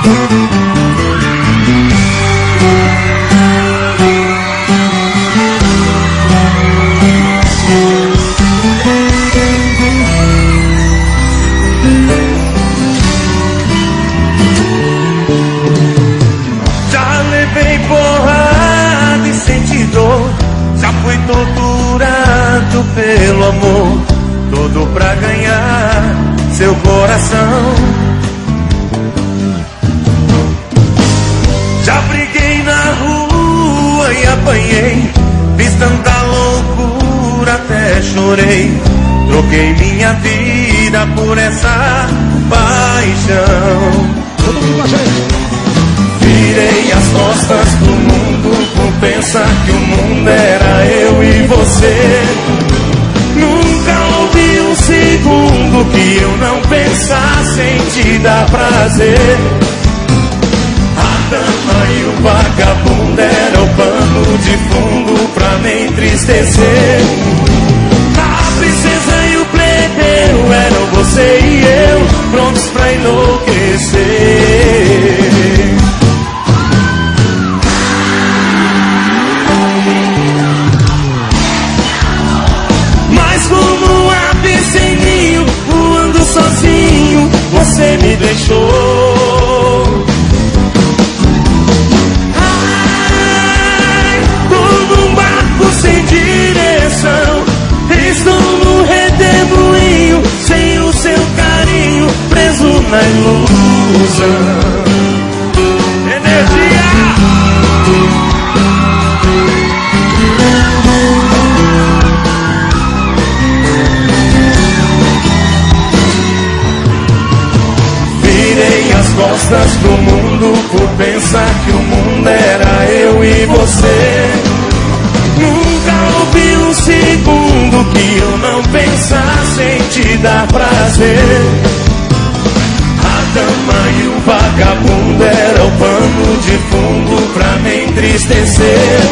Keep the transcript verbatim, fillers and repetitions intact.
Já levei porrada e senti dor, já fui torturado pelo amor, tudo pra ganhar seu coração. Já briguei na rua e apanhei, fiz tanta loucura até chorei, troquei minha vida por essa paixão. Todo mundo com a gente. Virei as costas pro mundo por pensar que o mundo era eu e você. Nunca houve um segundo que eu não pensasse em te dar prazer. A dama e o vagabundo era o pano de fundo pra me entristecer. A princesa e o plebeiro eram você e eu, prontos pra enlouquecer. Mas como um ave sem ninho, voando sozinho, você me deixou. Ai, como um barco sem direção, estou no redemoinho, sem o seu carinho, preso na ilusão. Energia! Virei as costas pro mundo por pensar que o mundo era eu e você. Nunca houve um segundo que eu não pensasse em te dar prazer. A dama e o vagabundo era o pano de fundo pra me entristecer.